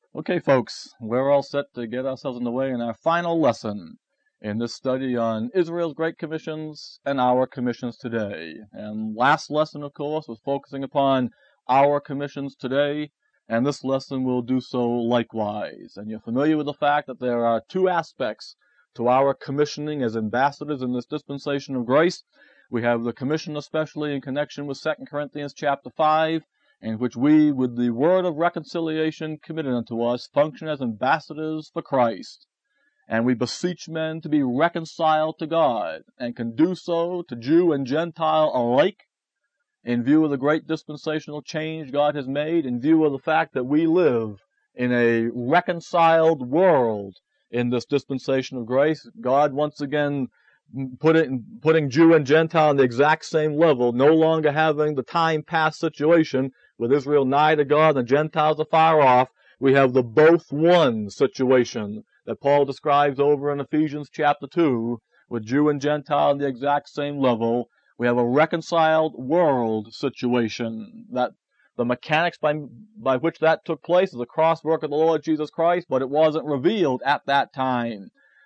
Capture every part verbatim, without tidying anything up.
Okay, folks, we're all set to get ourselves underway in our final lesson in this study on Israel's Great Commissions and our commissions today. And last lesson, of course, was focusing upon our commissions today, and this lesson will do so likewise. And you're familiar with the fact that there are two aspects to our commissioning as ambassadors in this dispensation of grace. We have the commission especially in connection with Second Corinthians chapter five, in which we, with the word of reconciliation committed unto us, function as ambassadors for Christ. And we beseech men to be reconciled to God, and can do so to Jew and Gentile alike, in view of the great dispensational change God has made, in view of the fact that we live in a reconciled world in this dispensation of grace. God once again put it, putting Jew and Gentile on the exact same level, no longer having the time-past situation with Israel nigh to God and the Gentiles are far off. We have the both one situation that Paul describes over in Ephesians chapter two, with Jew and Gentile on the exact same level. We have a reconciled world situation. That the mechanics by, by which that took place is the cross work of the Lord Jesus Christ, but it wasn't revealed at that time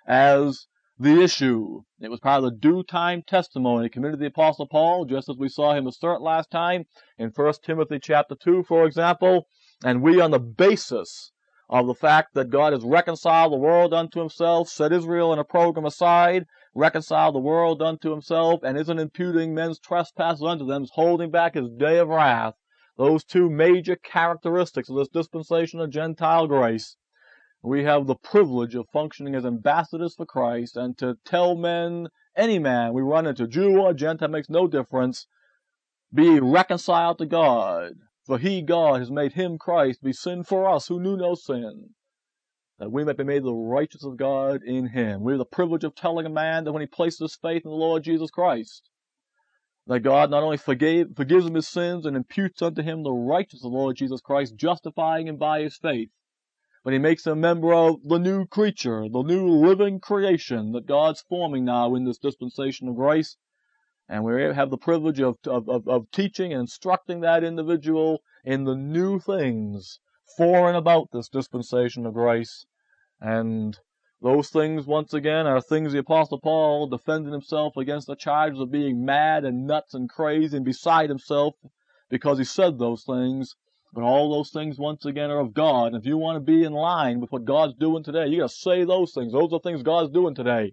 as the issue. It was part of the due time testimony committed to the Apostle Paul, just as we saw him assert last time in First Timothy chapter two, for example. And we, on the basis of the fact that God has reconciled the world unto himself, set Israel in a program aside, reconciled the world unto himself, and isn't imputing men's trespasses unto them, is holding back his day of wrath. Those two major characteristics of this dispensation of Gentile grace. We have the privilege of functioning as ambassadors for Christ, and to tell men, any man we run into, Jew or Gentile, makes no difference, be reconciled to God. For he, God, has made him, Christ, be sin for us who knew no sin, that we might be made the righteousness of God in him. We have the privilege of telling a man that when he places his faith in the Lord Jesus Christ, that God not only forgave, forgives him his sins and imputes unto him the righteousness of the Lord Jesus Christ, justifying him by his faith, but he makes him a member of the new creature, the new living creation that God's forming now in this dispensation of grace. And we have the privilege of, of, of, of teaching and instructing that individual in the new things for and about this dispensation of grace. And those things, once again, are things the Apostle Paul defended himself against the charges of being mad and nuts and crazy and beside himself because he said those things. But all those things, once again, are of God. And if you want to be in line with what God's doing today, you got to say those things. Those are things God's doing today.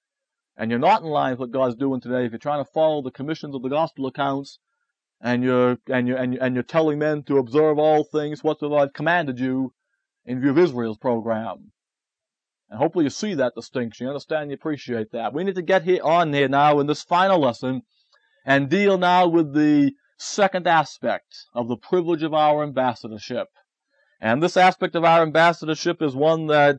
And you're not in line with what God's doing today if you're trying to follow the commissions of the gospel accounts, and you're and you're and you're, and you're telling men to observe all things whatsoever I've commanded you in view of Israel's program. And hopefully you see that distinction. You understand and you appreciate that. We need to get here on here now in this final lesson and deal now with the second aspect of the privilege of our ambassadorship. And this aspect of our ambassadorship is one that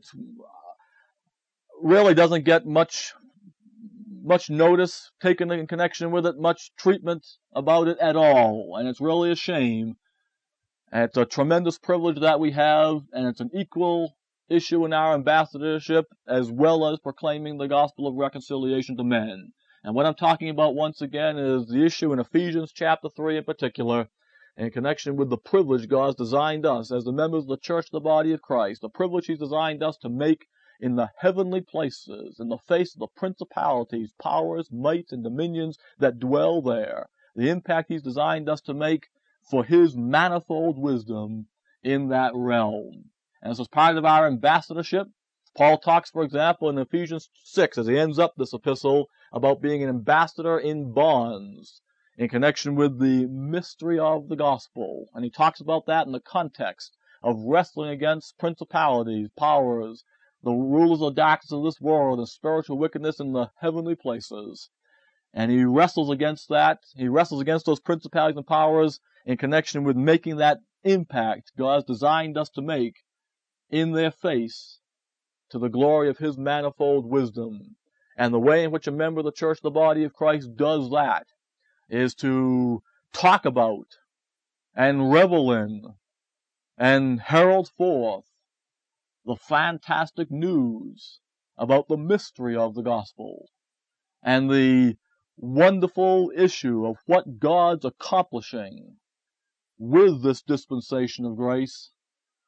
really doesn't get much much notice taken in connection with it, much treatment about it at all. And it's really a shame. And it's a tremendous privilege that we have, and it's an equal issue in our ambassadorship as well as proclaiming the gospel of reconciliation to men. And what I'm talking about once again is the issue in Ephesians chapter three in particular, in connection with the privilege God's designed us as the members of the church of the body of Christ, the privilege he's designed us to make in the heavenly places, in the face of the principalities, powers, mights, and dominions that dwell there. The impact he's designed us to make for his manifold wisdom in that realm. And this is part of our ambassadorship. Paul talks, for example, in Ephesians six, as he ends up this epistle, about being an ambassador in bonds in connection with the mystery of the gospel. And he talks about that in the context of wrestling against principalities, powers, the rulers of darkness of this world, and spiritual wickedness in the heavenly places. And he wrestles against that. He wrestles against those principalities and powers in connection with making that impact God's designed us to make in their face to the glory of his manifold wisdom. And the way in which a member of the church, the body of Christ, does that is to talk about and revel in and herald forth the fantastic news about the mystery of the gospel and the wonderful issue of what God's accomplishing with this dispensation of grace,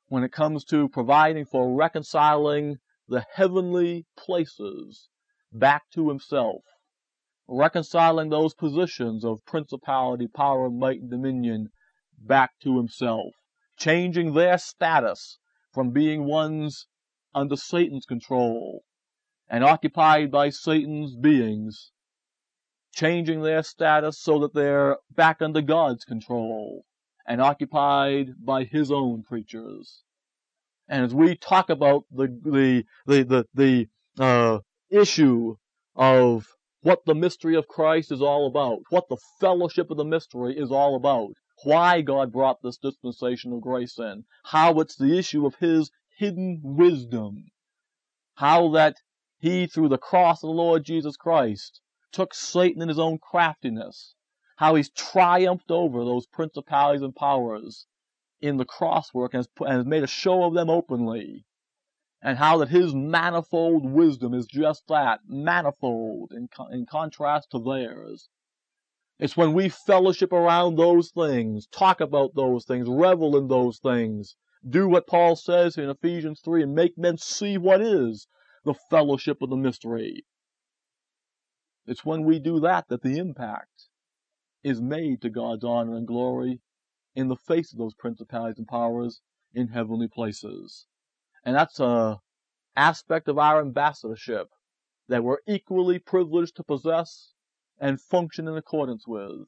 when it comes to providing for reconciling the heavenly places back to himself, reconciling those positions of principality, power, might, and dominion back to himself, changing their status from being ones under Satan's control and occupied by Satan's beings, changing their status so that they're back under God's control and occupied by his own creatures. And as we talk about the the the the, the uh, issue of what the mystery of Christ is all about, what the fellowship of the mystery is all about, why God brought this dispensation of grace in, how it's the issue of his hidden wisdom, how that he, through the cross of the Lord Jesus Christ, took Satan in his own craftiness, how he's triumphed over those principalities and powers in the cross work and has, and has made a show of them openly, and how that his manifold wisdom is just that, manifold in, co- in contrast to theirs. It's when we fellowship around those things, talk about those things, revel in those things, do what Paul says in Ephesians three, and make men see what is the fellowship of the mystery. It's when we do that that the impact is made to God's honor and glory in the face of those principalities and powers in heavenly places. And that's a aspect of our ambassadorship that we're equally privileged to possess and function in accordance with,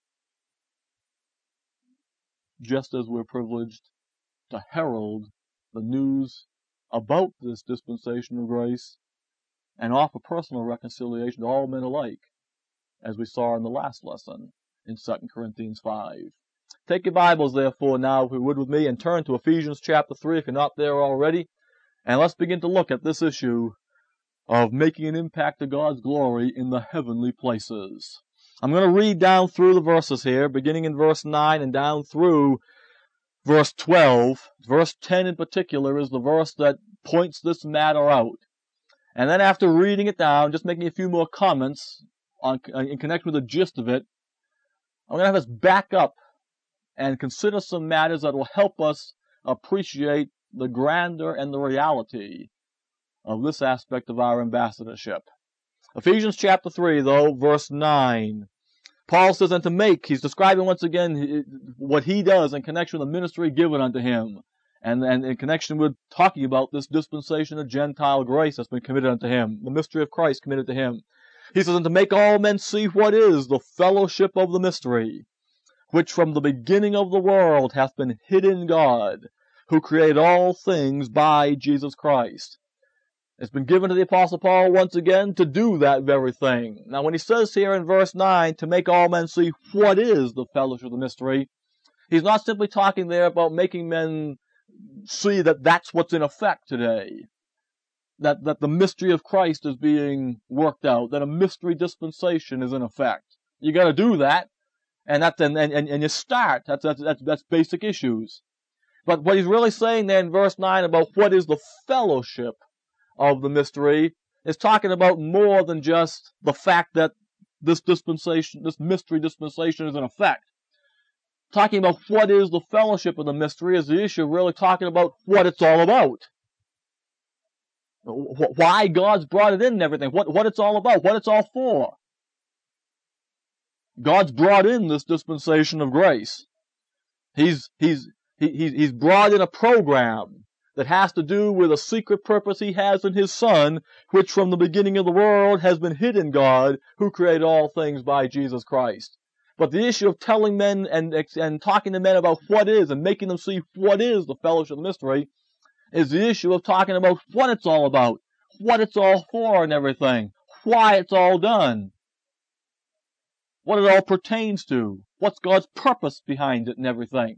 just as we're privileged to herald the news about this dispensation of grace and offer personal reconciliation to all men alike, as we saw in the last lesson in Second Corinthians five. Take your Bibles, therefore, now, if you would, with me, and turn to Ephesians chapter three, if you're not there already, and let's begin to look at this issue of making an impact to God's glory in the heavenly places. I'm going to read down through the verses here, beginning in verse nine and down through verse twelve. Verse ten in particular is the verse that points this matter out. And then after reading it down, just making a few more comments on, in connection with the gist of it, I'm going to have us back up and consider some matters that will help us appreciate the grandeur and the reality of this aspect of our ambassadorship. Ephesians chapter three, though, verse nine. Paul says, and to make, he's describing once again what he does in connection with the ministry given unto him, and, and in connection with talking about this dispensation of Gentile grace that's been committed unto him, the mystery of Christ committed to him. He says, and to make all men see what is the fellowship of the mystery, which from the beginning of the world hath been hid in God, who created all things by Jesus Christ. It's been given to the Apostle Paul once again to do that very thing. Now when he says here in verse nine, to make all men see what is the fellowship of the mystery, he's not simply talking there about making men see that that's what's in effect today. That, that the mystery of Christ is being worked out, that a mystery dispensation is in effect. You gotta do that, and that's, and, and, and you start. That's, that's, that's, that's basic issues. But what he's really saying there in verse nine about what is the fellowship of the mystery is talking about more than just the fact that this dispensation, this mystery dispensation is in effect. Talking about what is the fellowship of the mystery is the issue, really talking about what it's all about. Why God's brought it in and everything, what, what it's all about, what it's all for. God's brought in this dispensation of grace. He's, he's, he, he's brought in a program that has to do with a secret purpose he has in his Son, which from the beginning of the world has been hid in God, who created all things by Jesus Christ. But the issue of telling men and, and talking to men about what is and making them see what is the fellowship of the mystery is the issue of talking about what it's all about, what it's all for and everything, why it's all done, what it all pertains to, what's God's purpose behind it and everything.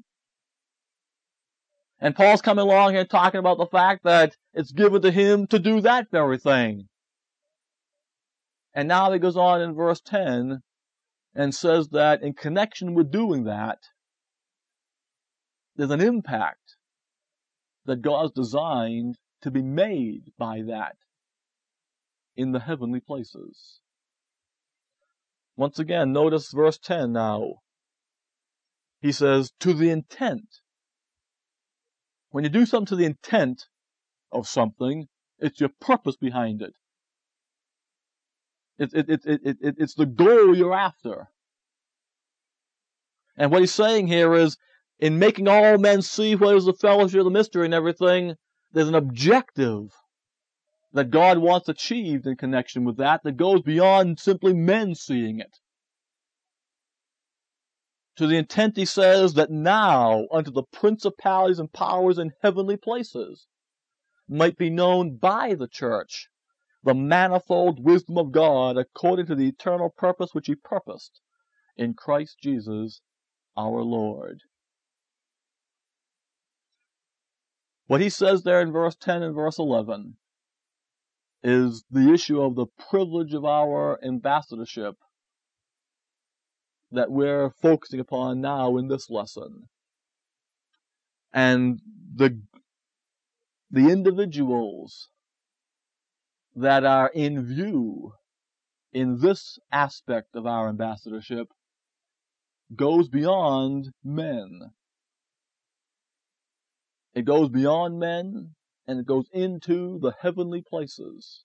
And Paul's coming along here talking about the fact that it's given to him to do that very thing. And now he goes on in verse ten and says that in connection with doing that, there's an impact that God's designed to be made by that in the heavenly places. Once again, notice verse ten now. He says, to the intent When you do something to the intent of something, it's your purpose behind it. It, it, it, it, it, it, it's the goal you're after. And what he's saying here is, in making all men see what is the fellowship of the mystery and everything, there's an objective that God wants achieved in connection with that that goes beyond simply men seeing it. To the intent, he says, that now unto the principalities and powers in heavenly places might be known by the church the manifold wisdom of God according to the eternal purpose which he purposed in Christ Jesus our Lord. What he says there in verse ten and verse eleven is the issue of the privilege of our ambassadorship that we're focusing upon now in this lesson. And the, the individuals that are in view in this aspect of our ambassadorship goes beyond men. It goes beyond men, and it goes into the heavenly places.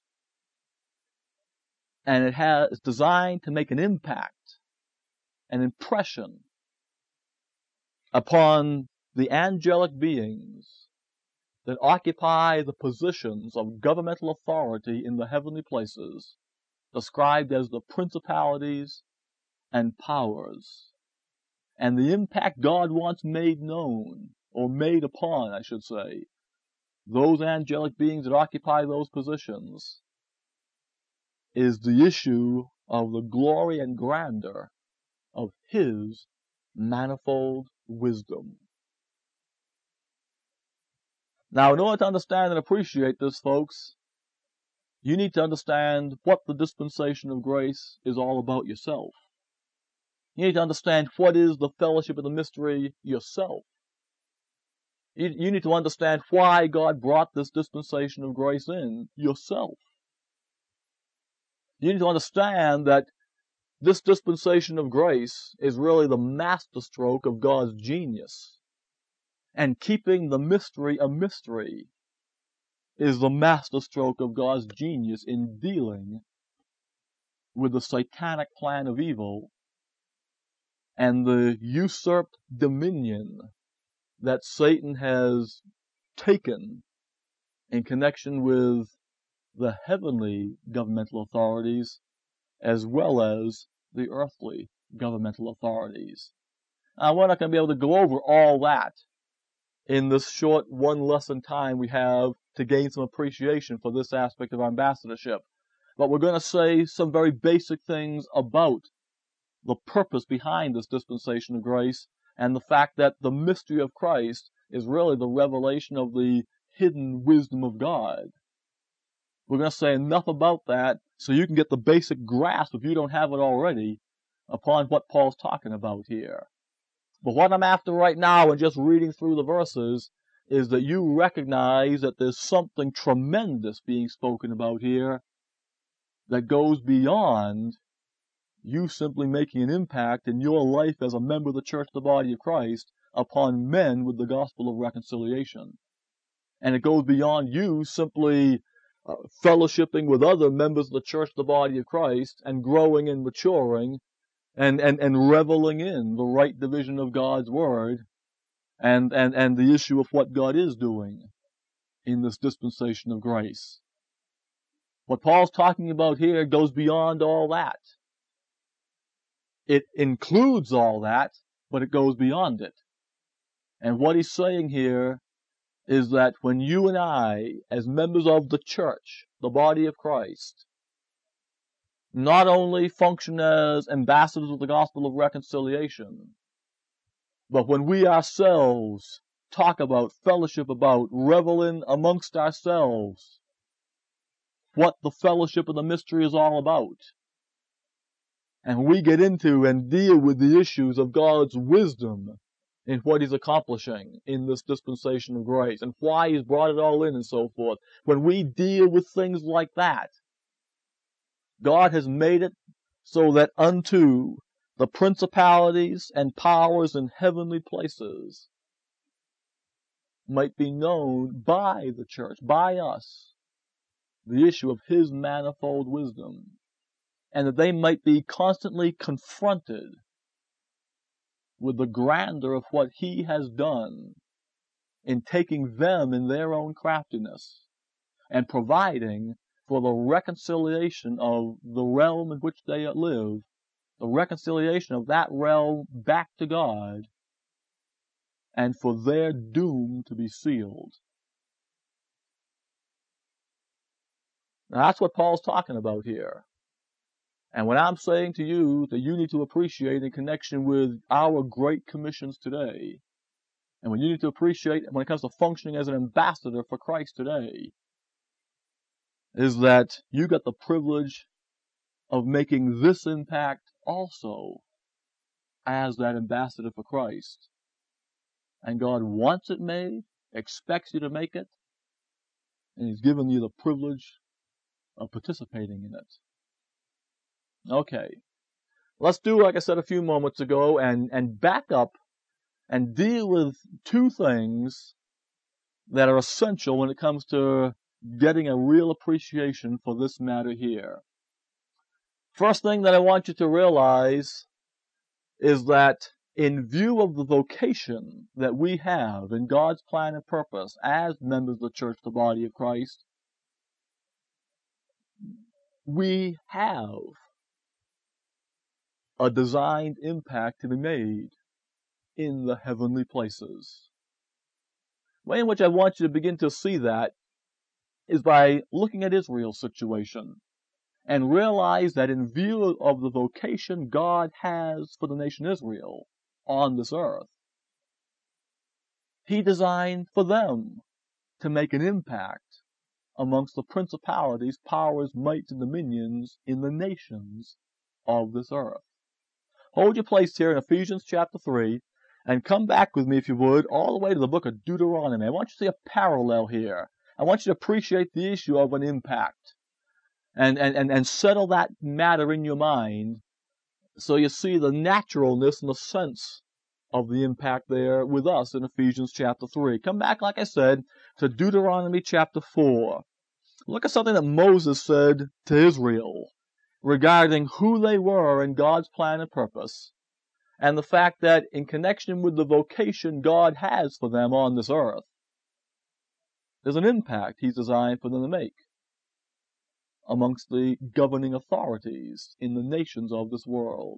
And it has, it's designed to make an impact, an impression upon the angelic beings that occupy the positions of governmental authority in the heavenly places, described as the principalities and powers. And the impact God wants made known, or made upon, I should say, those angelic beings that occupy those positions, is the issue of the glory and grandeur of his manifold wisdom. Now, in order to understand and appreciate this, folks, you need to understand what the dispensation of grace is all about yourself. You need to understand what is the fellowship of the mystery yourself. You, you need to understand why God brought this dispensation of grace in yourself. You need to understand that this dispensation of grace is really the masterstroke of God's genius. And keeping the mystery a mystery is the masterstroke of God's genius in dealing with the satanic plan of evil and the usurped dominion that Satan has taken in connection with the heavenly governmental authorities as well as the earthly governmental authorities. Now, we're not going to be able to go over all that in this short one lesson time we have to gain some appreciation for this aspect of our ambassadorship. But we're going to say some very basic things about the purpose behind this dispensation of grace and the fact that the mystery of Christ is really the revelation of the hidden wisdom of God. We're going to say enough about that so you can get the basic grasp, if you don't have it already, upon what Paul's talking about here. But what I'm after right now, and just reading through the verses, is that you recognize that there's something tremendous being spoken about here that goes beyond you simply making an impact in your life as a member of the church, the body of Christ, upon men with the gospel of reconciliation. And it goes beyond you simply uh, fellowshipping with other members of the church, the body of Christ, and growing and maturing and, and, and reveling in the right division of God's word and, and, and the issue of what God is doing in this dispensation of grace. What Paul's talking about here goes beyond all that. It includes all that, but it goes beyond it. And what he's saying here is that when you and I, as members of the church, the body of Christ, not only function as ambassadors of the gospel of reconciliation, but when we ourselves talk about, fellowship about, revel in amongst ourselves what the fellowship of the mystery is all about, and we get into and deal with the issues of God's wisdom in what he's accomplishing in this dispensation of grace and why he's brought it all in and so forth. When we deal with things like that, God has made it so that unto the principalities and powers in heavenly places might be known by the church, by us, the issue of his manifold wisdom, and that they might be constantly confronted with the grandeur of what he has done in taking them in their own craftiness and providing for the reconciliation of the realm in which they live, the reconciliation of that realm back to God, and for their doom to be sealed. Now that's what Paul's talking about here. And what I'm saying to you that you need to appreciate in connection with our great commissions today, and when you need to appreciate when it comes to functioning as an ambassador for Christ today, is that you got the privilege of making this impact also as that ambassador for Christ. And God wants it made, expects you to make it, and he's given you the privilege of participating in it. Okay, let's do, like I said a few moments ago, and, and back up and deal with two things that are essential when it comes to getting a real appreciation for this matter here. First thing that I want you to realize is that in view of the vocation that we have in God's plan and purpose as members of the church, the body of Christ, we have a designed impact to be made in the heavenly places. The way in which I want you to begin to see that is by looking at Israel's situation and realize that in view of the vocation God has for the nation Israel on this earth, he designed for them to make an impact amongst the principalities, powers, mights, and dominions in the nations of this earth. Hold your place here in Ephesians chapter three, and come back with me, if you would, all the way to the book of Deuteronomy. I want you to see a parallel here. I want you to appreciate the issue of an impact and, and, and, and settle that matter in your mind so you see the naturalness and the sense of the impact there with us in Ephesians chapter three. Come back, like I said, to Deuteronomy chapter four. Look at something that Moses said to Israel regarding who they were in God's plan and purpose, and the fact that in connection with the vocation God has for them on this earth, there's an impact he's designed for them to make amongst the governing authorities in the nations of this world.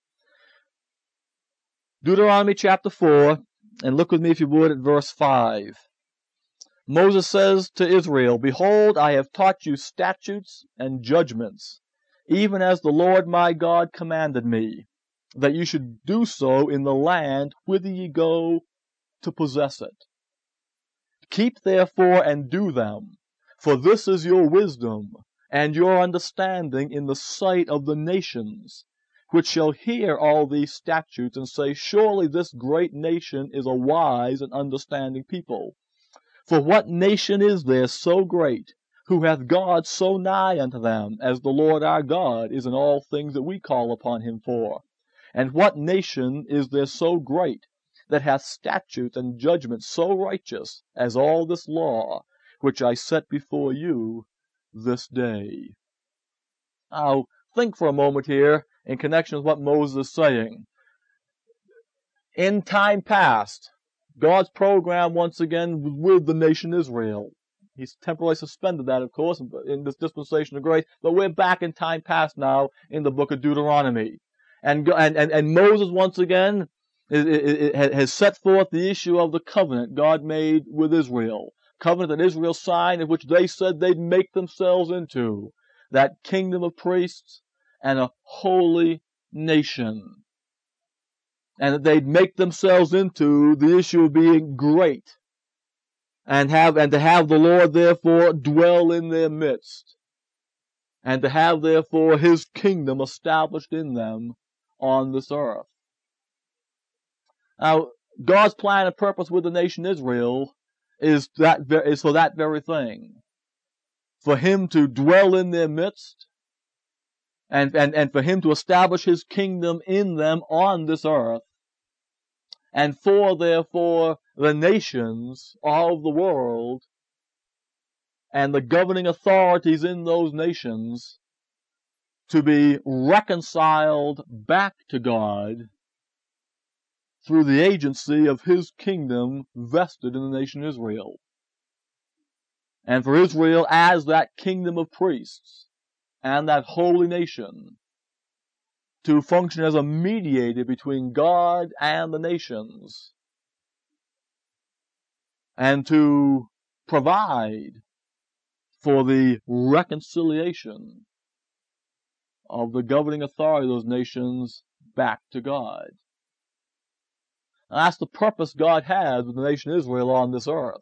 Deuteronomy chapter four, and look with me, if you would, at verse five. Moses says to Israel, "Behold, I have taught you statutes and judgments, even as the Lord my God commanded me, that you should do so in the land whither ye go to possess it. Keep therefore and do them, for this is your wisdom and your understanding in the sight of the nations, which shall hear all these statutes and say, Surely this great nation is a wise and understanding people. For what nation is there so great, who hath God so nigh unto them, as the Lord our God is in all things that we call upon him for? And what nation is there so great, that hath statutes and judgments so righteous as all this law, which I set before you this day?" Now, think for a moment here in connection with what Moses is saying. In time past, God's program once again was with the nation Israel. He's temporarily suspended that, of course, in this dispensation of grace, but we're back in time past now in the book of Deuteronomy. And, and, and Moses once again It, it, it has set forth the issue of the covenant God made with Israel. Covenant that Israel signed, in which they said they'd make themselves into that kingdom of priests and a holy nation. And that they'd make themselves into the issue of being great. And have and to have the Lord therefore dwell in their midst. And to have therefore his kingdom established in them on this earth. Now, God's plan and purpose with the nation Israel is that is for that very thing. For him to dwell in their midst, and, and, and for him to establish his kingdom in them on this earth, and for, therefore, the nations of the world and the governing authorities in those nations to be reconciled back to God through the agency of His kingdom vested in the nation Israel. And for Israel as that kingdom of priests and that holy nation to function as a mediator between God and the nations, and to provide for the reconciliation of the governing authority of those nations back to God. And that's the purpose God has with the nation Israel on this earth.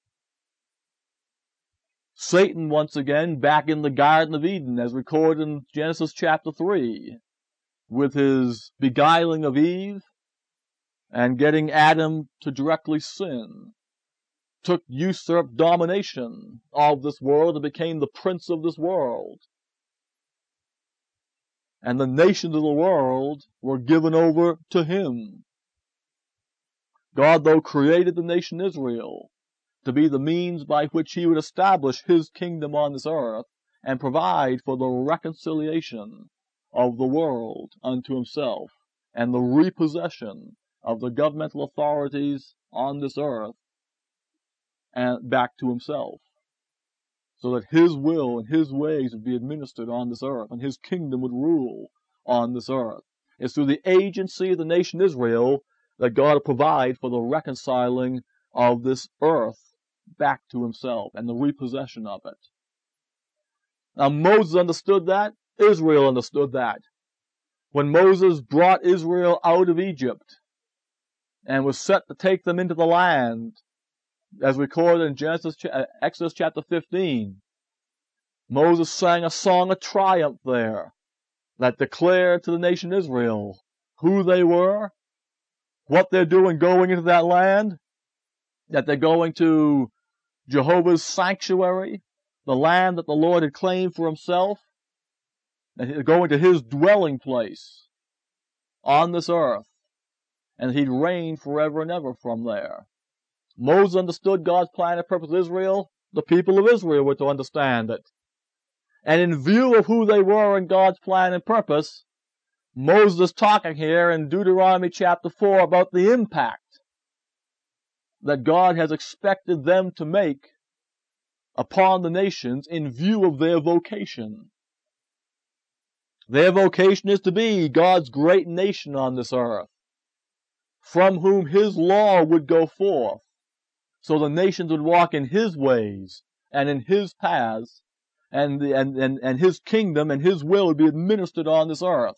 Satan, once again, back in the Garden of Eden, as recorded in Genesis chapter three, with his beguiling of Eve and getting Adam to directly sin, took usurped domination of this world and became the prince of this world. And the nations of the world were given over to him. God, though, created the nation Israel to be the means by which He would establish His kingdom on this earth and provide for the reconciliation of the world unto Himself and the repossession of the governmental authorities on this earth and back to Himself, so that His will and His ways would be administered on this earth and His kingdom would rule on this earth. It's through the agency of the nation Israel that God will provide for the reconciling of this earth back to Himself and the repossession of it. Now Moses understood that. Israel understood that. When Moses brought Israel out of Egypt and was set to take them into the land, as recorded in Genesis, Exodus chapter fifteen, Moses sang a song of triumph there that declared to the nation Israel who they were, what they're doing going into that land, that they're going to Jehovah's sanctuary, the land that the Lord had claimed for Himself, that they're going to His dwelling place on this earth, and He'd reign forever and ever from there. Moses understood God's plan and purpose of Israel. The people of Israel were to understand it. And in view of who they were in God's plan and purpose, Moses is talking here in Deuteronomy chapter four about the impact that God has expected them to make upon the nations in view of their vocation. Their vocation is to be God's great nation on this earth, from whom His law would go forth, so the nations would walk in His ways and in His paths, and, the, and, and, and His kingdom and His will would be administered on this earth.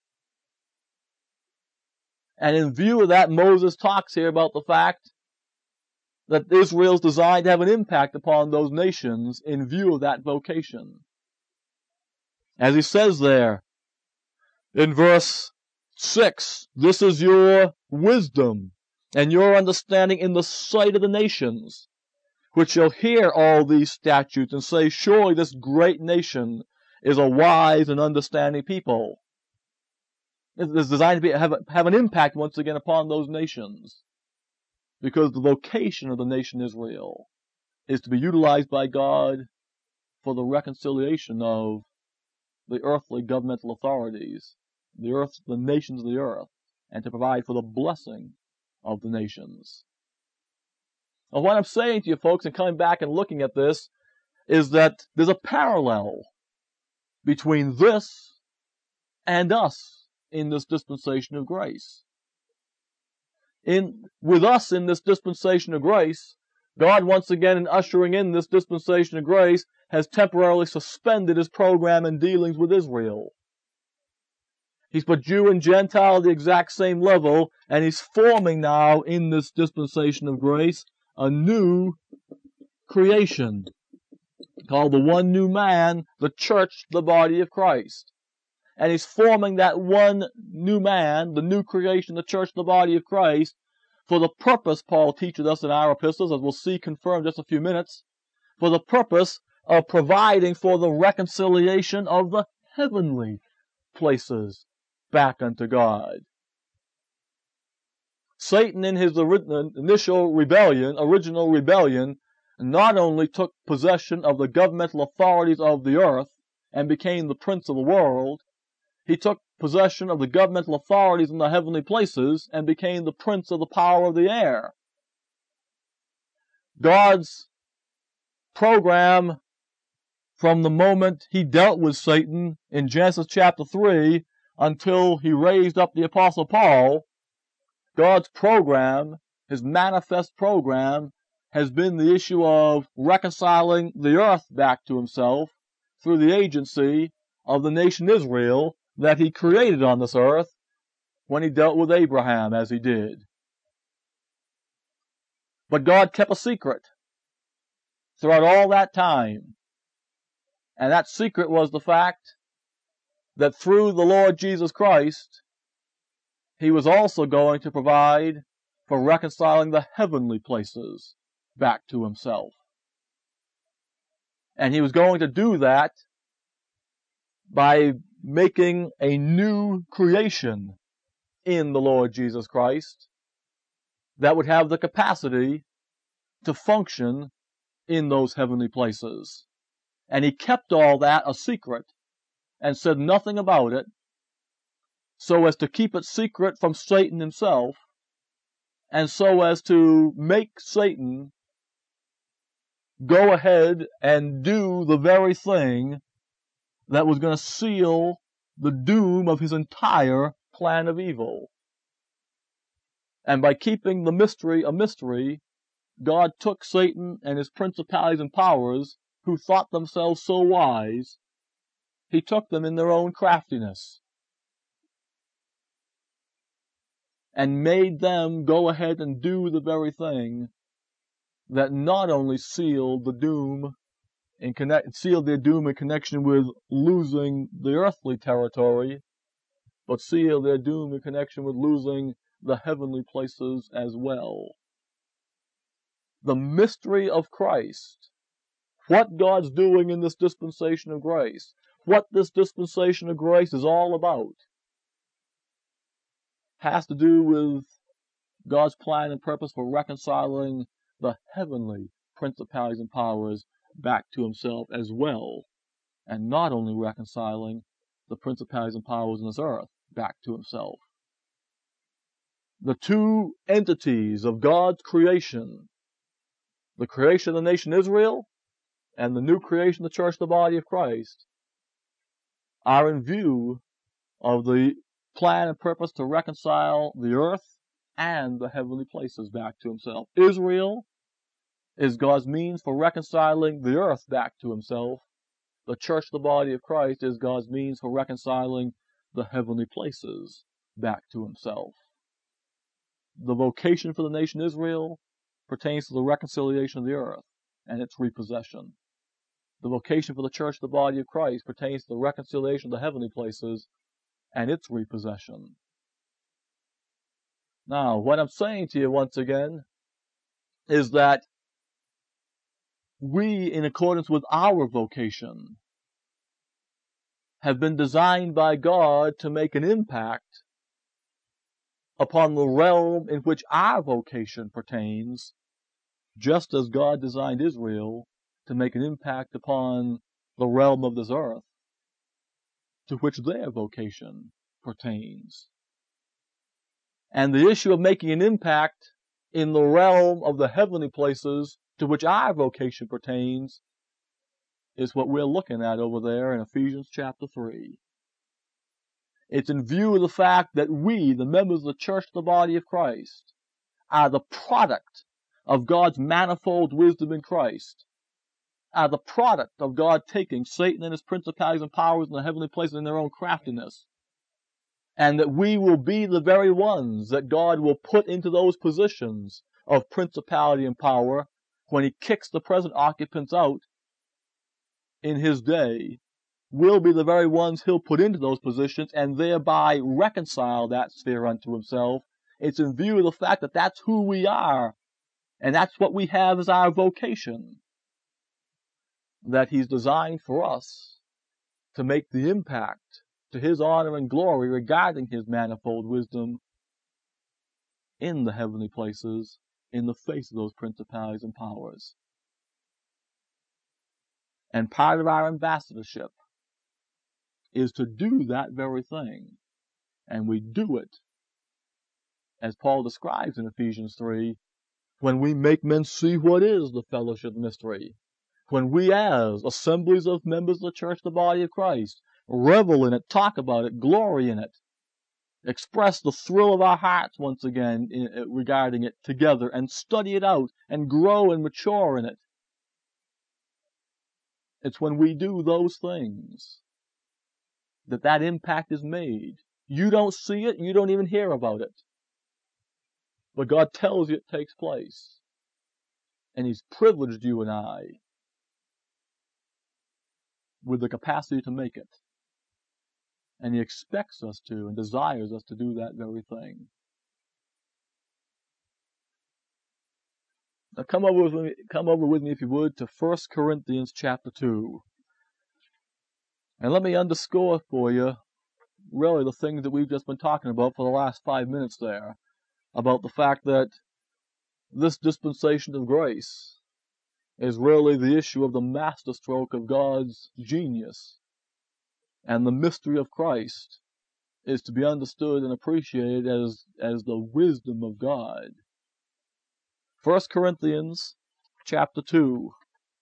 And in view of that, Moses talks here about the fact that Israel is designed to have an impact upon those nations in view of that vocation. As he says there in verse six, this is your wisdom and your understanding in the sight of the nations, which shall hear all these statutes and say, surely this great nation is a wise and understanding people. It's designed to be, have, have an impact once again upon those nations, because the vocation of the nation Israel is to be utilized by God for the reconciliation of the earthly governmental authorities, the earth, the nations of the earth, and to provide for the blessing of the nations. Now, what I'm saying to you folks, and coming back and looking at this, is that there's a parallel between this and us in this dispensation of grace. In, with us in this dispensation of grace, God once again in ushering in this dispensation of grace has temporarily suspended His program and dealings with Israel. He's put Jew and Gentile at the exact same level, and He's forming now in this dispensation of grace a new creation called the one new man, the church, the body of Christ. And He's forming that one new man, the new creation, the church, the body of Christ, for the purpose, Paul teaches us in our epistles, as we'll see confirmed in just a few minutes, for the purpose of providing for the reconciliation of the heavenly places back unto God. Satan in his initial rebellion, original rebellion, not only took possession of the governmental authorities of the earth and became the prince of the world, he took possession of the governmental authorities in the heavenly places and became the prince of the power of the air. God's program from the moment he dealt with Satan in Genesis chapter three until he raised up the Apostle Paul, God's program, his manifest program, has been the issue of reconciling the earth back to himself through the agency of the nation Israel that he created on this earth when he dealt with Abraham as he did. But God kept a secret throughout all that time. And that secret was the fact that through the Lord Jesus Christ, he was also going to provide for reconciling the heavenly places back to himself. And he was going to do that by making a new creation in the Lord Jesus Christ that would have the capacity to function in those heavenly places. And he kept all that a secret and said nothing about it, so as to keep it secret from Satan himself, and so as to make Satan go ahead and do the very thing that was going to seal the doom of his entire plan of evil. And by keeping the mystery a mystery, God took Satan and his principalities and powers, who thought themselves so wise, he took them in their own craftiness and made them go ahead and do the very thing that not only sealed the doom in connect, sealed their doom in connection with losing the earthly territory, but sealed their doom in connection with losing the heavenly places as well. The mystery of Christ, what God's doing in this dispensation of grace, what this dispensation of grace is all about, has to do with God's plan and purpose for reconciling the heavenly principalities and powers back to himself as well, and not only reconciling the principalities and powers in this earth back to himself. The two entities of God's creation, the creation of the nation Israel and the new creation of the church, the body of Christ, are in view of the plan and purpose to reconcile the earth and the heavenly places back to himself. Israel is God's means for reconciling the earth back to himself. The church, the body of Christ, is God's means for reconciling the heavenly places back to himself. The vocation for the nation Israel pertains to the reconciliation of the earth and its repossession. The vocation for the church, the body of Christ, pertains to the reconciliation of the heavenly places and its repossession. Now, what I'm saying to you once again is that we, in accordance with our vocation, have been designed by God to make an impact upon the realm in which our vocation pertains, just as God designed Israel to make an impact upon the realm of this earth to which their vocation pertains. And the issue of making an impact in the realm of the heavenly places to which our vocation pertains is what we're looking at over there in Ephesians chapter three. It's in view of the fact that we, the members of the church, the body of Christ, are the product of God's manifold wisdom in Christ, are the product of God taking Satan and his principalities and powers in the heavenly places in their own craftiness, and that we will be the very ones that God will put into those positions of principality and power when he kicks the present occupants out in his day. We'll be the very ones he'll put into those positions and thereby reconcile that sphere unto himself. It's in view of the fact that that's who we are, and that's what we have as our vocation, that he's designed for us to make the impact to his honor and glory regarding his manifold wisdom in the heavenly places in the face of those principalities and powers. And part of our ambassadorship is to do that very thing. And we do it, as Paul describes in Ephesians three, when we make men see what is the fellowship mystery. When we as assemblies of members of the church, the body of Christ, revel in it, talk about it, glory in it, express the thrill of our hearts once again in, in, regarding it together, and study it out, and grow and mature in it. It's when we do those things that that impact is made. You don't see it, you don't even hear about it. But God tells you it takes place. And He's privileged you and I with the capacity to make it. And He expects us to and desires us to do that very thing. Now come over with me, come over with me if you would to First Corinthians chapter two. And let me underscore for you really the things that we've just been talking about for the last five minutes there, about the fact that this dispensation of grace is really the issue of the masterstroke of God's genius. And the mystery of Christ is to be understood and appreciated as, as the wisdom of God. First Corinthians chapter two.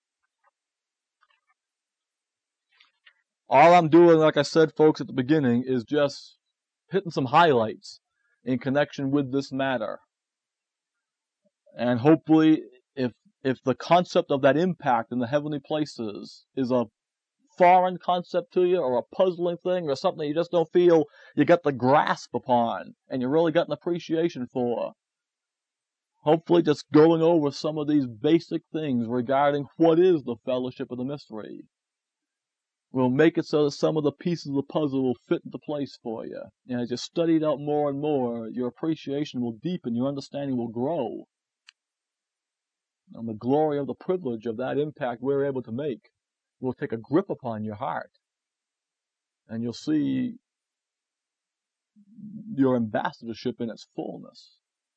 All I'm doing, like I said, folks, at the beginning, is just hitting some highlights in connection with this matter. And hopefully, if if the concept of that impact in the heavenly places is a foreign concept to you, or a puzzling thing, or something you just don't feel you got the grasp upon, and you really got an appreciation for, hopefully just going over some of these basic things regarding what is the fellowship of the mystery will make it so that some of the pieces of the puzzle will fit into place for you. And as you study it out more and more, your appreciation will deepen, your understanding will grow. And the glory of the privilege of that impact we're able to make will take a grip upon your heart. And you'll see your ambassadorship in its fullness.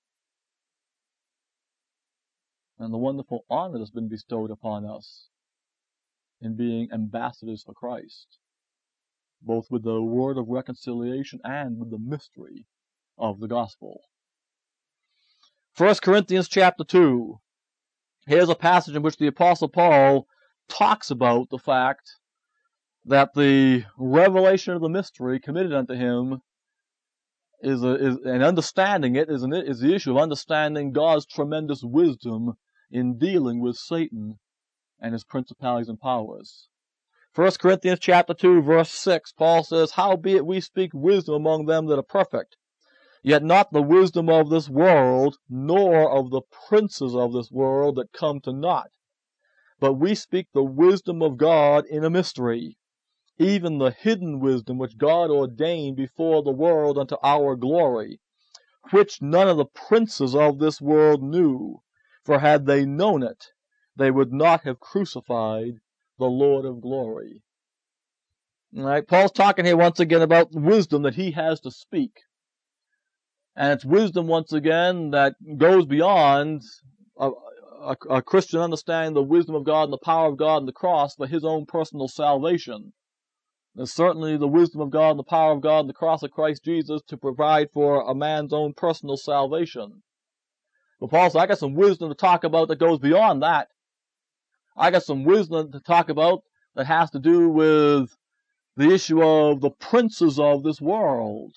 And the wonderful honor that's been bestowed upon us in being ambassadors for Christ, both with the word of reconciliation and with the mystery of the gospel. First Corinthians chapter two. Here's a passage in which the Apostle Paul talks about the fact that the revelation of the mystery committed unto him is, a, is and understanding it is, an, is the issue of understanding God's tremendous wisdom in dealing with Satan and his principalities and powers. First Corinthians chapter two, verse six, Paul says, "Howbeit we speak wisdom among them that are perfect, yet not the wisdom of this world, nor of the princes of this world that come to naught. But we speak the wisdom of God in a mystery, even the hidden wisdom which God ordained before the world unto our glory, which none of the princes of this world knew. For had they known it, they would not have crucified the Lord of glory." All right, Paul's talking here once again about wisdom that he has to speak. And it's wisdom, once again, that goes beyond a, a, a Christian understanding the wisdom of God and the power of God and the cross for his own personal salvation. There's certainly the wisdom of God and the power of God and the cross of Christ Jesus to provide for a man's own personal salvation. But Paul says, I got some wisdom to talk about that goes beyond that. I got some wisdom to talk about that has to do with the issue of the princes of this world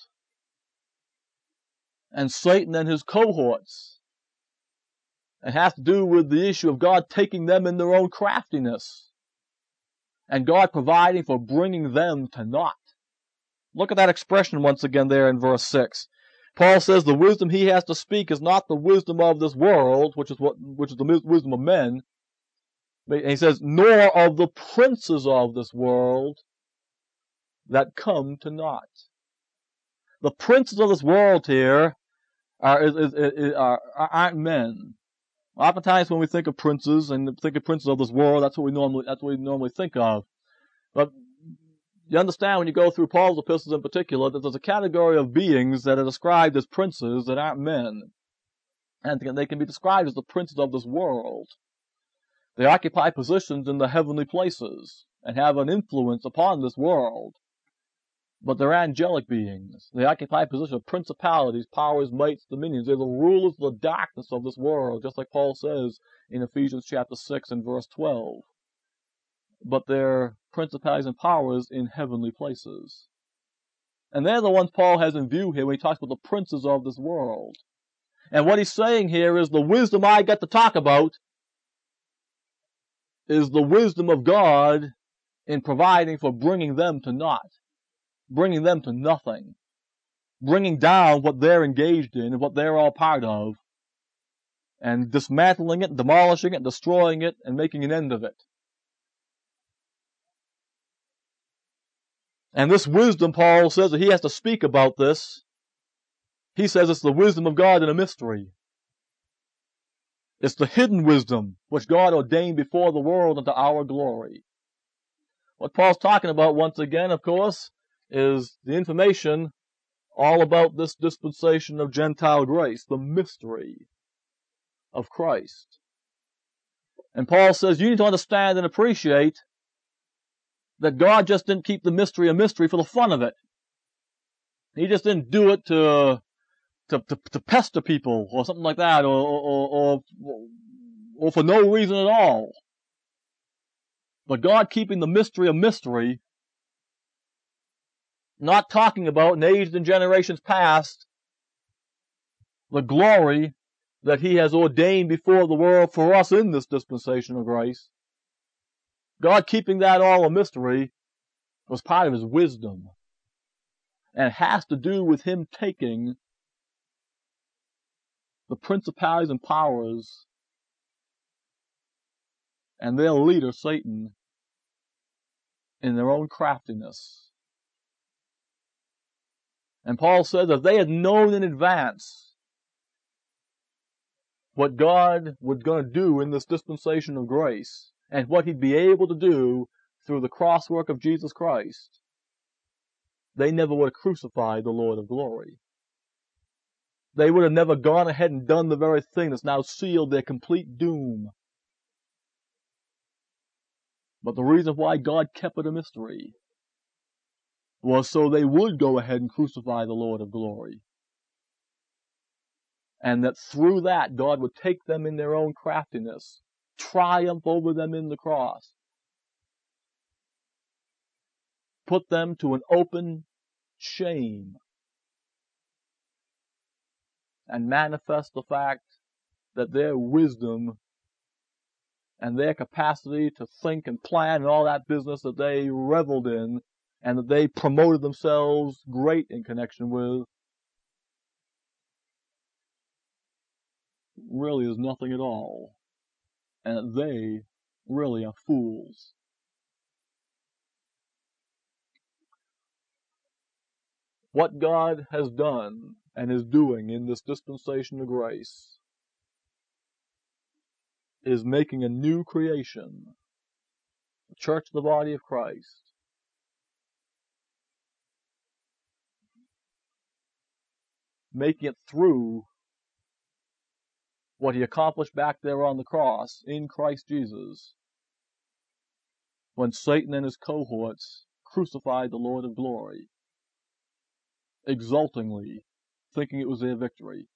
and Satan and his cohorts. It has to do with the issue of God taking them in their own craftiness and God providing for bringing them to naught. Look at that expression once again there in verse six. Paul says the wisdom he has to speak is not the wisdom of this world, which is what which is the wisdom of men. And he says, nor of the princes of this world that come to naught. The princes of this world here are, is, is, is, are, aren't men. Oftentimes when we think of princes and think of princes of this world, that's what we normally that's what we normally think of. But you understand when you go through Paul's epistles in particular that there's a category of beings that are described as princes that aren't men. and they can be described as the princes of this world. They occupy positions in the heavenly places and have an influence upon this world. But they're angelic beings. They occupy positions of principalities, powers, mights, dominions. They're the rulers of the darkness of this world, just like Paul says in Ephesians chapter six and verse twelve. But they're principalities and powers in heavenly places. And they're the ones Paul has in view here when he talks about the princes of this world. And what he's saying here is the wisdom I get to talk about is the wisdom of God in providing for bringing them to naught, bringing them to nothing, bringing down what they're engaged in and what they're all part of, and dismantling it, demolishing it, destroying it, and making an end of it. And this wisdom, Paul says that he has to speak about this. He says it's the wisdom of God in a mystery. It's the hidden wisdom which God ordained before the world unto our glory. What Paul's talking about, once again, of course, is the information all about this dispensation of Gentile grace, the mystery of Christ. And Paul says you need to understand and appreciate that God just didn't keep the mystery a mystery for the fun of it. He just didn't do it to to, to, to pester people or something like that, or, or, or, or for no reason at all. But God keeping the mystery a mystery, not talking about in ages and generations past the glory that he has ordained before the world for us in this dispensation of grace. God keeping that all a mystery was part of his wisdom. And it has to do with him taking the principalities and powers and their leader, Satan, in their own craftiness. And Paul said that they had known in advance what God was going to do in this dispensation of grace and what he'd be able to do through the crosswork of Jesus Christ. They never would have crucified the Lord of glory. They would have never gone ahead and done the very thing that's now sealed their complete doom. But the reason why God kept it a mystery was so they would go ahead and crucify the Lord of glory. And that through that, God would take them in their own craftiness, triumph over them in the cross, put them to an open shame, and manifest the fact that their wisdom and their capacity to think and plan and all that business that they reveled in and that they promoted themselves great in connection with really is nothing at all, and that they really are fools. What God has done and is doing in this dispensation of grace is making a new creation, the church, the body of Christ. Making it through what he accomplished back there on the cross in Christ Jesus, when Satan and his cohorts crucified the Lord of glory, exultingly, thinking it was their victory.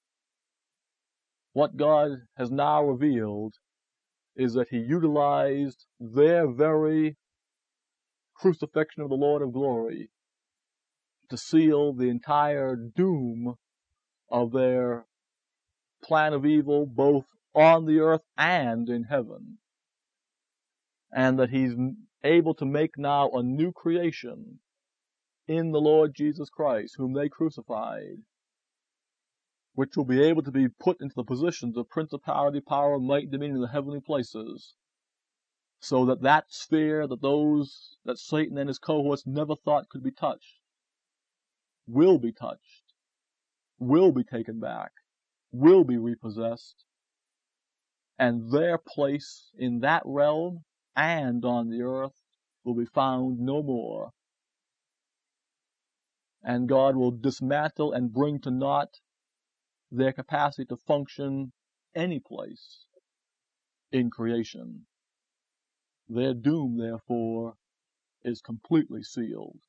What God has now revealed is that he utilized their very crucifixion of the Lord of glory to seal the entire doom of their plan of evil, both on the earth and in heaven. And that he's able to make now a new creation in the Lord Jesus Christ, whom they crucified, which will be able to be put into the positions of principality, power, might, dominion in the heavenly places, so that that sphere that those that Satan and his cohorts never thought could be touched will be touched, will be taken back, will be repossessed, and their place in that realm and on the earth will be found no more. And God will dismantle and bring to naught their capacity to function any place in creation. Their doom, therefore, is completely sealed.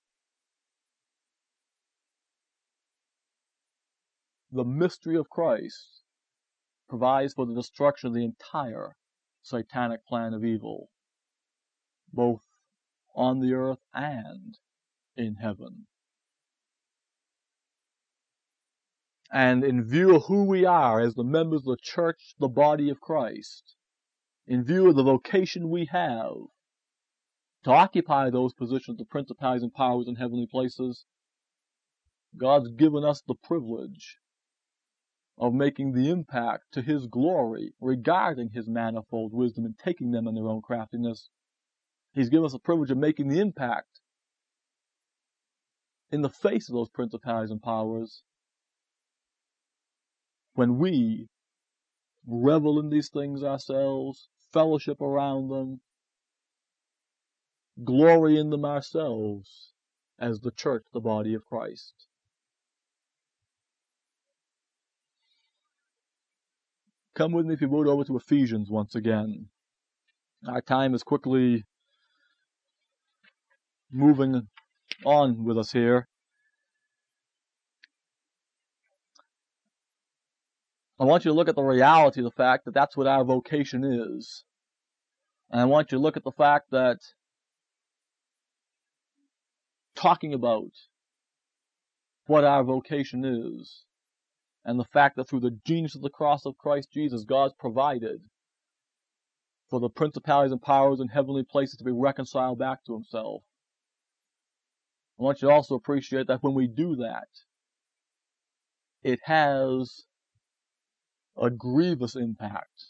The mystery of Christ provides for the destruction of the entire satanic plan of evil, both on the earth and in heaven. And in view of who we are as the members of the church, the body of Christ, in view of the vocation we have to occupy those positions of principalities and powers in heavenly places, God's given us the privilege of making the impact to His glory regarding His manifold wisdom and taking them in their own craftiness. He's given us the privilege of making the impact in the face of those principalities and powers when we revel in these things ourselves, fellowship around them, glory in them ourselves as the church, the body of Christ. Come with me, if you would, over to Ephesians once again. Our time is quickly moving on with us here. I want you to look at the reality of the fact that that's what our vocation is. And I want you to look at the fact that talking about what our vocation is, and the fact that through the genius of the cross of Christ Jesus, God's provided for the principalities and powers in heavenly places to be reconciled back to Himself. I want you to also appreciate that when we do that, it has a grievous impact,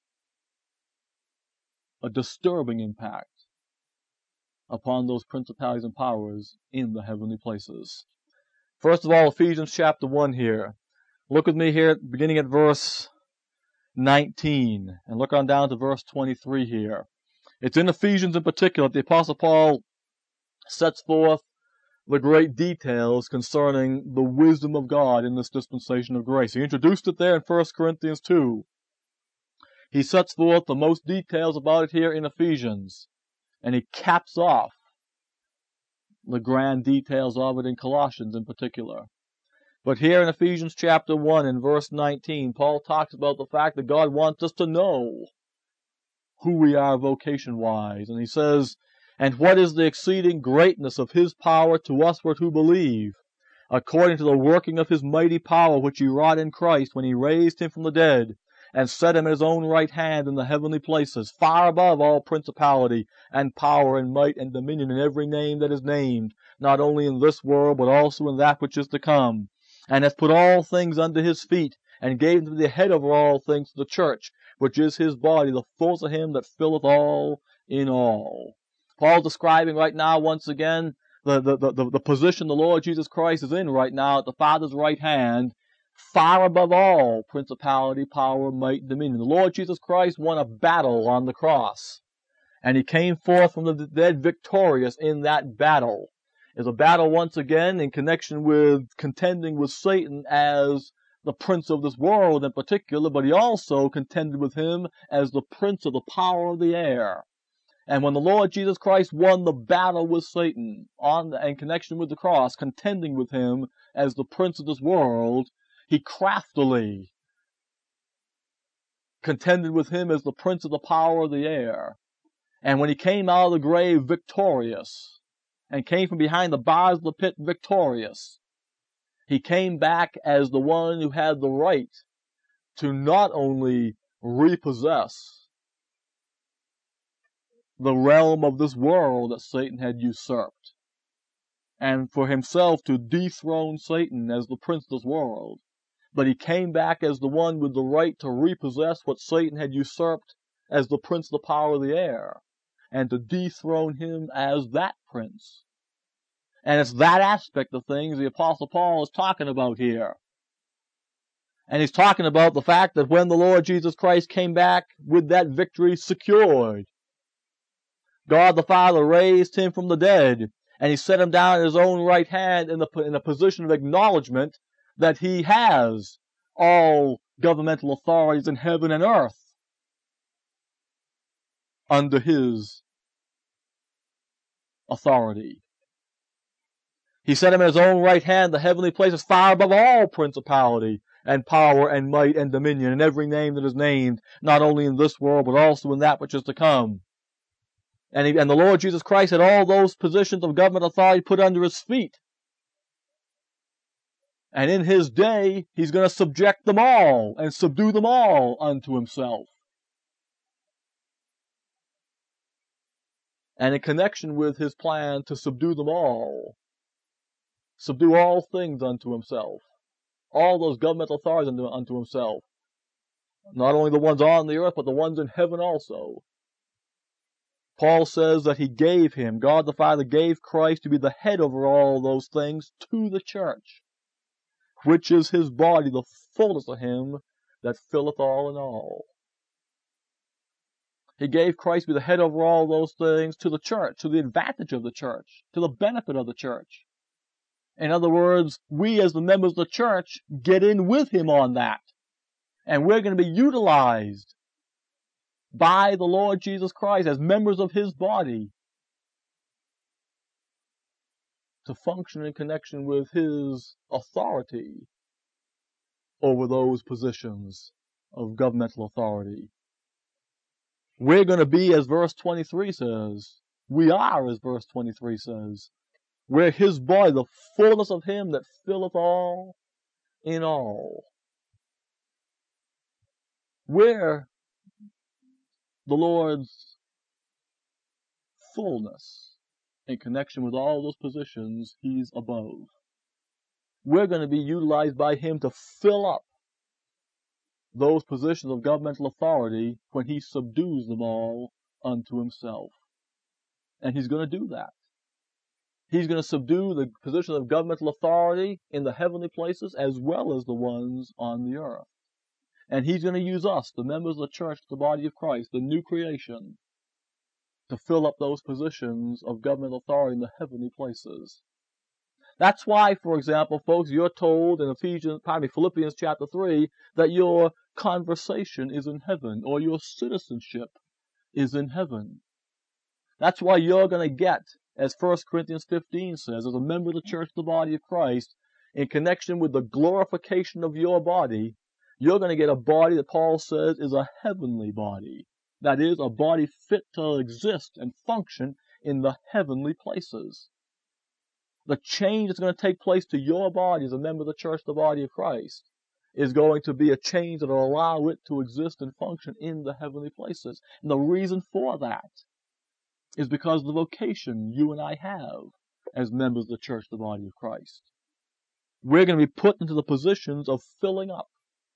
a disturbing impact upon those principalities and powers in the heavenly places. First of all, Ephesians chapter one here. Look with me here, beginning at verse nineteen, and look on down to verse twenty-three here. It's in Ephesians in particular that the Apostle Paul sets forth the great details concerning the wisdom of God in this dispensation of grace. He introduced it there in First Corinthians two. He sets forth the most details about it here in Ephesians, and he caps off the grand details of it in Colossians in particular. But here in Ephesians chapter one and verse nineteen, Paul talks about the fact that God wants us to know who we are vocation-wise. And he says, "And what is the exceeding greatness of His power to usward who believe, according to the working of His mighty power which He wrought in Christ, when He raised Him from the dead, and set Him at His own right hand in the heavenly places, far above all principality, and power, and might, and dominion, and every name that is named, not only in this world, but also in that which is to come. And hath put all things under His feet, and gave Him to be the head over all things to the church, which is His body, the fullness of Him that filleth all in all." Paul's describing right now, once again, the, the, the, the position the Lord Jesus Christ is in right now at the Father's right hand, far above all principality, power, might, and dominion. The Lord Jesus Christ won a battle on the cross, and He came forth from the dead victorious in that battle. Is a battle once again in connection with contending with Satan as the prince of this world in particular, but He also contended with him as the prince of the power of the air. And when the Lord Jesus Christ won the battle with Satan on the, in connection with the cross, contending with him as the prince of this world, He craftily contended with him as the prince of the power of the air. And when He came out of the grave victorious, and came from behind the bars of the pit victorious, He came back as the one who had the right to not only repossess the realm of this world that Satan had usurped, and for Himself to dethrone Satan as the prince of this world, but He came back as the one with the right to repossess what Satan had usurped as the prince of the power of the air, and to dethrone him as that prince. And it's that aspect of things the Apostle Paul is talking about here. And he's talking about the fact that when the Lord Jesus Christ came back with that victory secured, God the Father raised Him from the dead, and He set Him down at His own right hand in, the, in a position of acknowledgement that He has all governmental authorities in heaven and earth under his authority. He set him at his own right hand, the heavenly places, far above all principality and power and might and dominion, and every name that is named, not only in this world, but also in that which is to come. And, he, and the Lord Jesus Christ had all those positions of government authority put under his feet. And in his day, he's going to subject them all and subdue them all unto himself. And in connection with his plan to subdue them all, subdue all things unto himself, all those governmental authorities unto, unto himself, not only the ones on the earth, but the ones in heaven also. Paul says that he gave him, God the Father gave Christ to be the head over all those things to the church, which is his body, the fullness of him that filleth all in all. He gave Christ to be the head over all those things to the church, to the advantage of the church, to the benefit of the church. In other words, we as the members of the church get in with him on that. And we're going to be utilized by the Lord Jesus Christ as members of his body to function in connection with his authority over those positions of governmental authority. We're going to be, as verse twenty-three says, we are, as verse twenty-three says, we're his body, the fullness of him that filleth all in all. We're the Lord's fullness in connection with all those positions he's above. We're going to be utilized by him to fill up those positions of governmental authority when he subdues them all unto himself. And he's going to do that. He's going to subdue the position of governmental authority in the heavenly places as well as the ones on the earth. And he's going to use us, the members of the church, the body of Christ, the new creation, to fill up those positions of governmental authority in the heavenly places. That's why, for example, folks, you're told in Ephesians, pardon me, Philippians chapter three, that your conversation is in heaven, or your citizenship is in heaven. That's why you're going to get, as First Corinthians fifteen says, as a member of the church, the body of Christ, in connection with the glorification of your body, you're going to get a body that Paul says is a heavenly body. That is, a body fit to exist and function in the heavenly places. The change that's going to take place to your body as a member of the church, the body of Christ, is going to be a change that will allow it to exist and function in the heavenly places. And the reason for that is because of the vocation you and I have as members of the church, the body of Christ. We're going to be put into the positions of filling up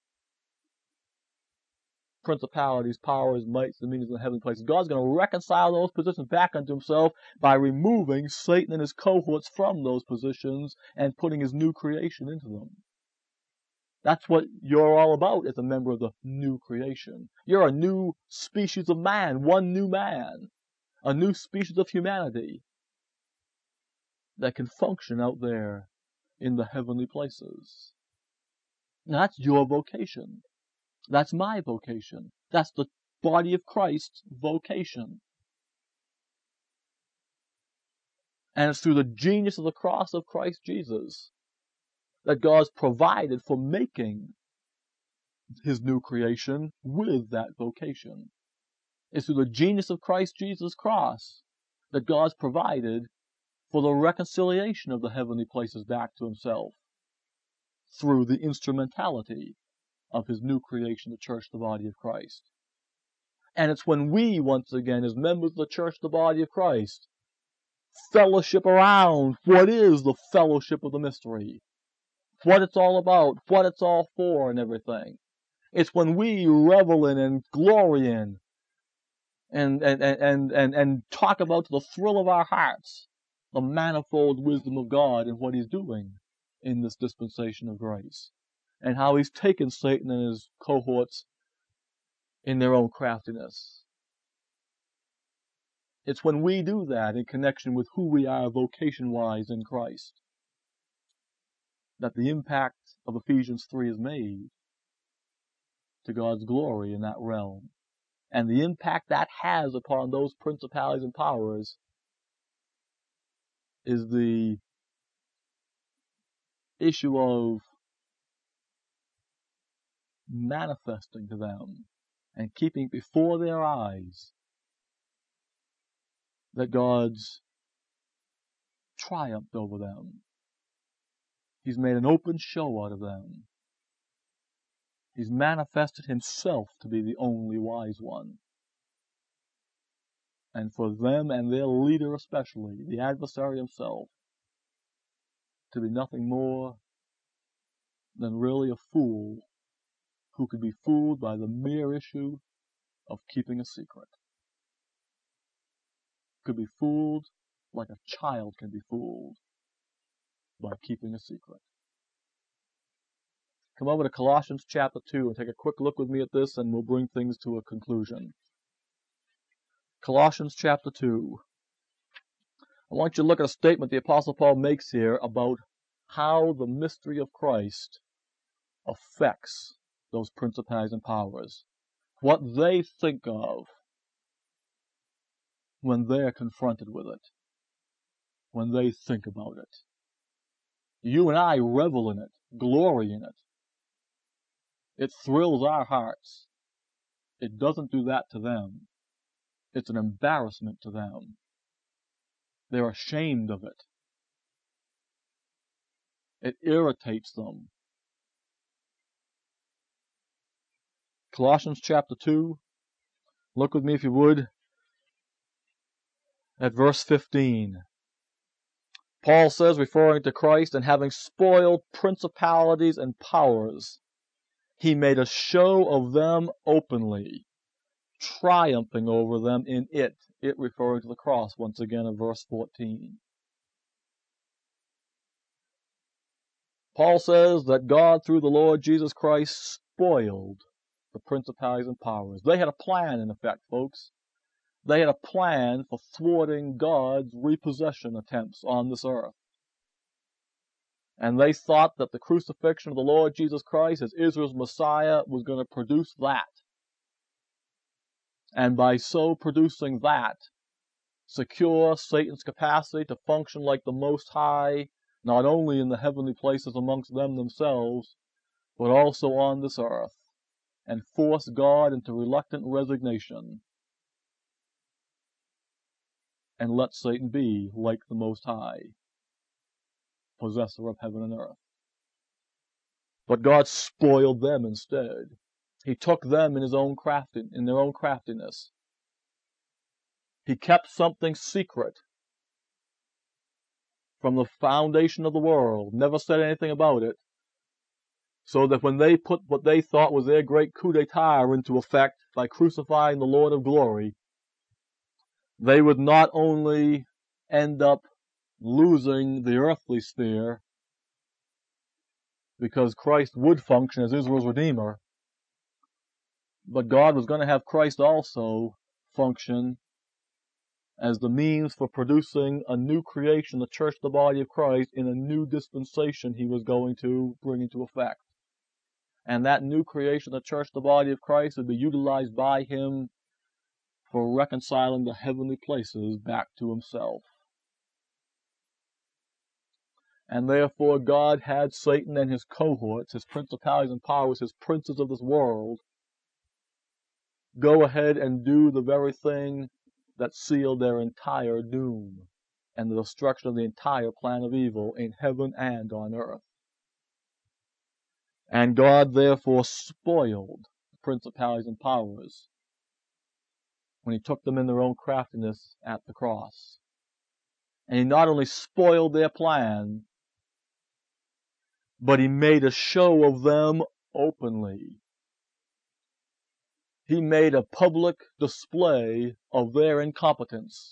principalities, powers, mights, dominions in the heavenly places. God's going to reconcile those positions back unto himself by removing Satan and his cohorts from those positions and putting his new creation into them. That's what you're all about as a member of the new creation. You're a new species of man, one new man, a new species of humanity that can function out there in the heavenly places. Now, that's your vocation. That's my vocation. That's the body of Christ's vocation. And it's through the genius of the cross of Christ Jesus that God's provided for making his new creation with that vocation. It's through the genius of Christ Jesus' cross that God's provided for the reconciliation of the heavenly places back to himself through the instrumentality of his new creation, the church, the body of Christ. And it's when we, once again, as members of the church, the body of Christ, fellowship around what is the fellowship of the mystery, what it's all about, what it's all for, and everything. It's when we revel in and glory in and, and, and, and, and talk about to the thrill of our hearts the manifold wisdom of God and what he's doing in this dispensation of grace, and how he's taken Satan and his cohorts in their own craftiness. It's when we do that in connection with who we are vocation-wise in Christ that the impact of Ephesians three is made. to God's glory in that realm. And the impact that has upon those principalities and powers is the issue of manifesting to them and keeping before their eyes that God's triumphed over them. He's made an open show out of them. He's manifested himself to be the only wise one. And for them and their leader especially, the adversary himself, to be nothing more than really a fool who could be fooled by the mere issue of keeping a secret. Could be fooled like a child can be fooled by keeping a secret. Come over to Colossians chapter two and take a quick look with me at this, and we'll bring things to a conclusion. Colossians chapter two. I want you to look at a statement the Apostle Paul makes here about how the mystery of Christ affects those principalities and powers. What they think of when they're confronted with it. When they think about it. You and I revel in it, glory in it. It thrills our hearts. It doesn't do that to them. It's an embarrassment to them. They're ashamed of it. It irritates them. Colossians chapter two. Look with me, if you would, at verse fifteen. Paul says, referring to Christ, and having spoiled principalities and powers, he made a show of them openly, triumphing over them in it. It referring to the cross, once again in verse fourteen. Paul says that God, through the Lord Jesus Christ, spoiled the principalities and powers. They had a plan, in effect, folks. They had a plan for thwarting God's repossession attempts on this earth. And they thought that the crucifixion of the Lord Jesus Christ as Israel's Messiah was going to produce that. And by so producing that, secure Satan's capacity to function like the Most High, not only in the heavenly places amongst them themselves, but also on this earth, and force God into reluctant resignation, and let Satan be like the Most High, possessor of heaven and earth. But God spoiled them instead. He took them in his own crafty, in their own craftiness. He kept something secret from the foundation of the world, never said anything about it, so that when they put what they thought was their great coup d'etat into effect by crucifying the Lord of glory, they would not only end up losing the earthly sphere, because Christ would function as Israel's Redeemer, but God was going to have Christ also function as the means for producing a new creation, the church, the body of Christ, in a new dispensation he was going to bring into effect. And that new creation, the church, the body of Christ, would be utilized by him for reconciling the heavenly places back to himself. And therefore God had Satan and his cohorts, his principalities and powers, his princes of this world, go ahead and do the very thing that sealed their entire doom and the destruction of the entire plan of evil in heaven and on earth. And God therefore spoiled the principalities and powers when he took them in their own craftiness at the cross. And he not only spoiled their plan, but he made a show of them openly. He made a public display of their incompetence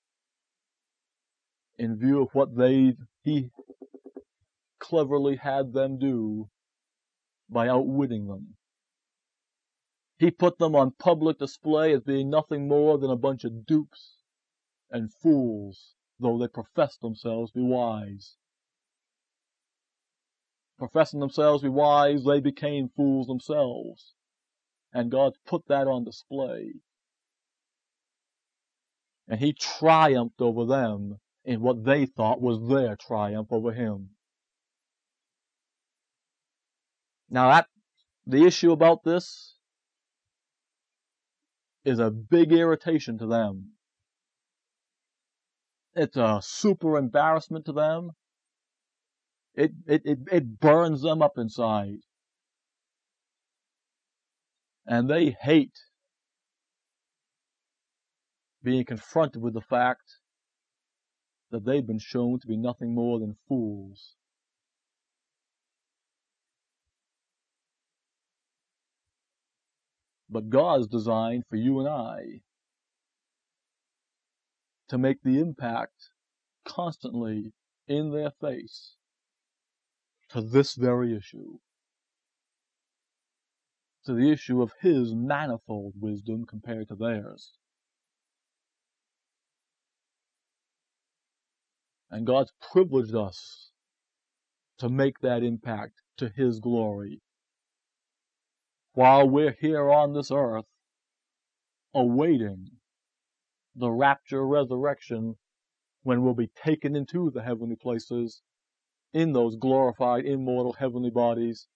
in view of what they he cleverly had them do by outwitting them. He put them on public display as being nothing more than a bunch of dupes and fools, though they professed themselves to be wise. Professing themselves to be wise, they became fools themselves. And God's put that on display. And he triumphed over them in what they thought was their triumph over him. Now, that, the issue about this is a big irritation to them. It's a super embarrassment to them. It, it, it, it burns them up inside. And they hate being confronted with the fact that they've been shown to be nothing more than fools. But God's designed for you and I to make the impact constantly in their face to this very issue, to the issue of his manifold wisdom compared to theirs. And God's privileged us to make that impact to his glory while we're here on this earth awaiting the rapture resurrection, when we'll be taken into the heavenly places in those glorified immortal heavenly bodies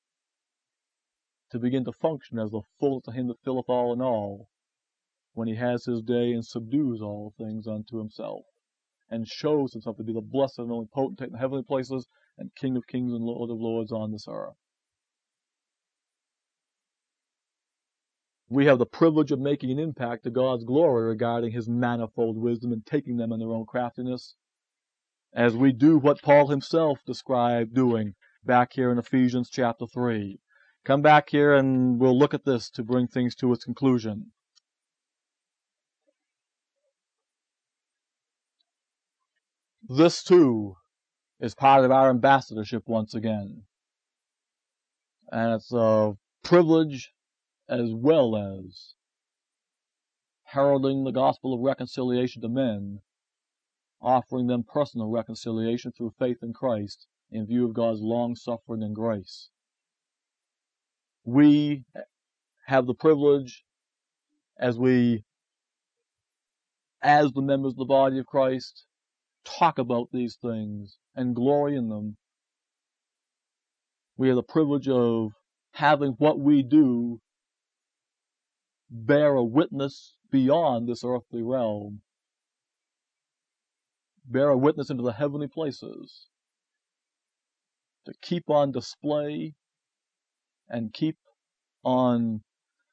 to begin to function as the fullness of him that filleth all in all, when he has his day and subdues all things unto himself and shows himself to be the blessed and only potentate in the heavenly places and King of kings and Lord of lords on this earth. We have the privilege of making an impact to God's glory regarding his manifold wisdom and taking them in their own craftiness, as we do what Paul himself described doing back here in Ephesians chapter three. Come back here and we'll look at this to bring things to its conclusion. This too is part of our ambassadorship once again. And it's a privilege as well as heralding the gospel of reconciliation to men, offering them personal reconciliation through faith in Christ in view of God's long suffering and grace. We have the privilege, as we, as the members of the body of Christ, talk about these things and glory in them. We have the privilege of having what we do bear a witness beyond this earthly realm, bear a witness into the heavenly places, to keep on display and keep on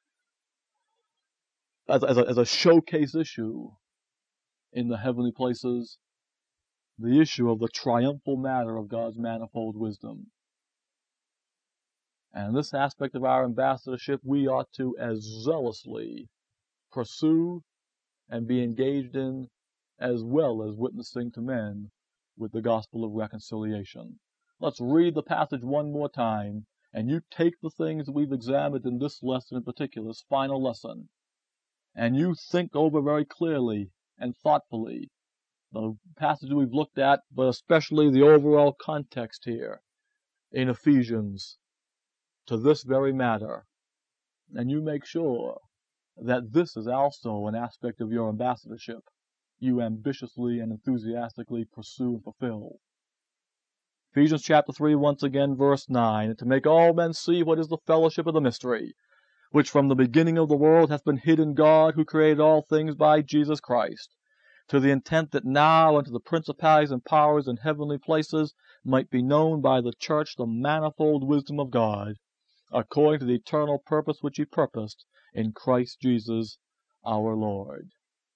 as, as, a, as a showcase issue in the heavenly places, the issue of the triumphal matter of God's manifold wisdom. And in this aspect of our ambassadorship, we ought to as zealously pursue and be engaged in, as well as witnessing to men with the gospel of reconciliation. Let's read the passage one more time, and you take the things that we've examined in this lesson in particular, this final lesson, and you think over very clearly and thoughtfully the passage we've looked at, but especially the overall context here in Ephesians to this very matter. And you make sure that this is also an aspect of your ambassadorship you ambitiously and enthusiastically pursue and fulfill. Ephesians chapter three, once again, verse nine, and to make all men see what is the fellowship of the mystery, which from the beginning of the world hath been hid in God, who created all things by Jesus Christ, to the intent that now unto the principalities and powers in heavenly places might be known by the church the manifold wisdom of God, according to the eternal purpose which he purposed in Christ Jesus our Lord.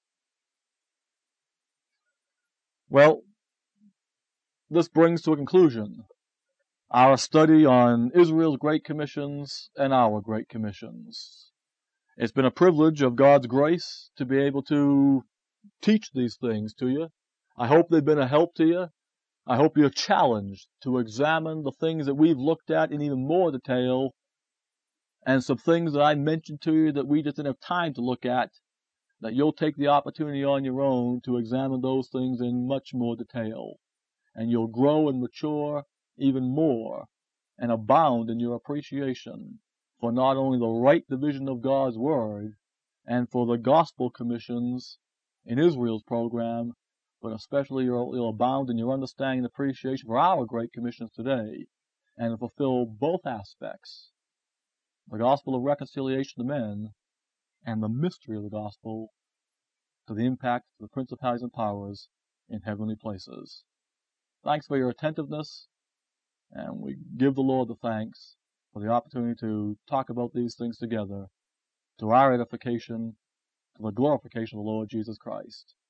Well, this brings to a conclusion our study on Israel's Great Commissions and our Great Commissions. It's been a privilege of God's grace to be able to teach these things to you. I hope they've been a help to you. I hope you're challenged to examine the things that we've looked at in even more detail, and some things that I mentioned to you that we just didn't have time to look at, that you'll take the opportunity on your own to examine those things in much more detail. And you'll grow and mature even more and abound in your appreciation for not only the right division of God's Word, and for the gospel commissions in Israel's program, but especially you'll, you'll abound in your understanding and appreciation for our great commissions today, and fulfill both aspects, the gospel of reconciliation to men, and the mystery of the gospel to the impact of the principalities and powers in heavenly places. Thanks for your attentiveness, and we give the Lord the thanks for the opportunity to talk about these things together, to our edification, to the glorification of the Lord Jesus Christ.